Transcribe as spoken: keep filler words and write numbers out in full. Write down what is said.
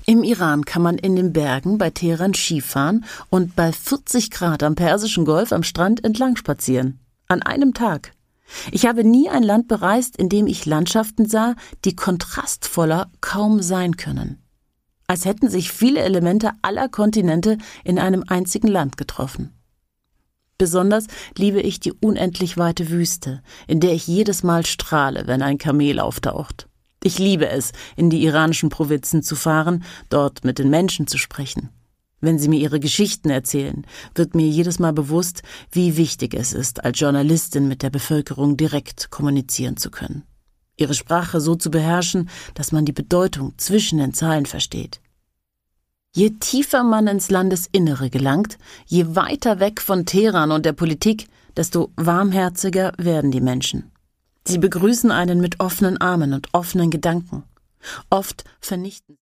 Im Iran kann man in den Bergen bei Teheran Skifahren und bei vierzig Grad am Persischen Golf am Strand entlang spazieren. An einem Tag. Ich habe nie ein Land bereist, in dem ich Landschaften sah, die kontrastvoller kaum sein können. Als hätten sich viele Elemente aller Kontinente in einem einzigen Land getroffen. Besonders liebe ich die unendlich weite Wüste, in der ich jedes Mal strahle, wenn ein Kamel auftaucht. Ich liebe es, in die iranischen Provinzen zu fahren, dort mit den Menschen zu sprechen. Wenn sie mir ihre Geschichten erzählen, wird mir jedes Mal bewusst, wie wichtig es ist, als Journalistin mit der Bevölkerung direkt kommunizieren zu können. Ihre Sprache so zu beherrschen, dass man die Bedeutung zwischen den Zeilen versteht. Je tiefer man ins Landesinnere gelangt, je weiter weg von Teheran und der Politik, desto warmherziger werden die Menschen. Sie begrüßen einen mit offenen Armen und offenen Gedanken. Oft vernichten